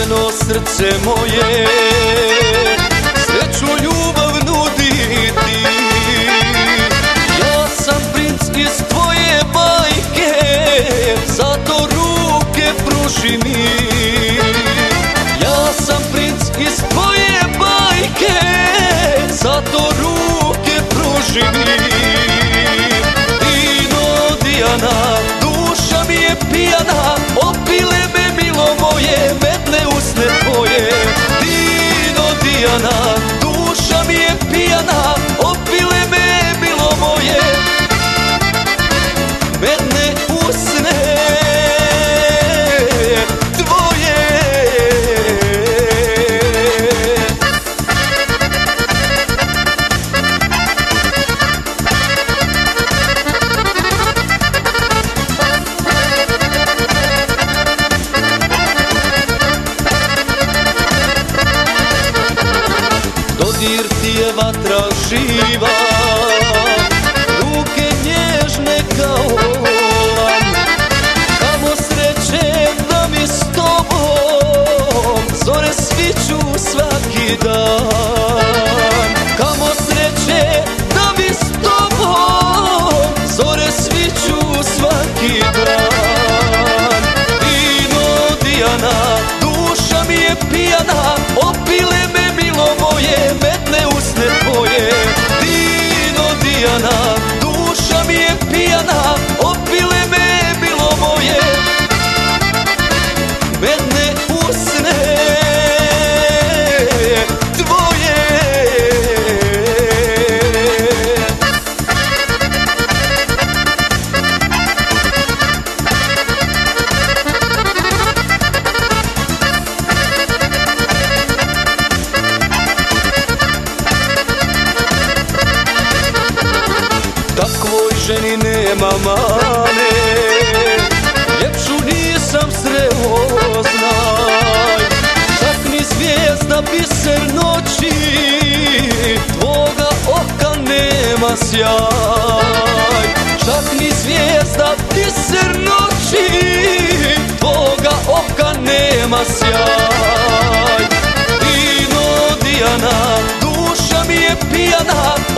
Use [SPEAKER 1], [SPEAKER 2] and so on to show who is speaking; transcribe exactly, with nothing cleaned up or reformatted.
[SPEAKER 1] Njeno srce moje sreću ljubav nudi ti. Ja sam princ iz tvoje bajke, zato ruke pruži mi. Ja sam princ iz tvoje bajke, zato ruke pruži mi. Dino Dijana, duša mi je pijana, opile me milo moje, medne usne tvoje. Dino Dijana, duša mi je pijana, opile me milo moje, medne usne tvoje. Dodir ti je vatra živa, ruke nježne kao lan. Kamo sreće da mi s tobom zore sviću svaki dan. Kamo sreće da mi s tobom zore sviću svaki dan. Dino Dijana, duša mi je pijana, opile me milo moje, medne usne tvoje. Dino Dijana, duša mi je pijana, opile me milo moje, medne usne tvoje. Takvoj ženi nema mane, ljepšu nisam sreo, znaj. Čak ni zvijezda biser noći, tvoga oka nema sjaj. Čak ni zvijezda biser noći, tvoga oka nema sjaj. Dino Dijana, duša mi je pijana,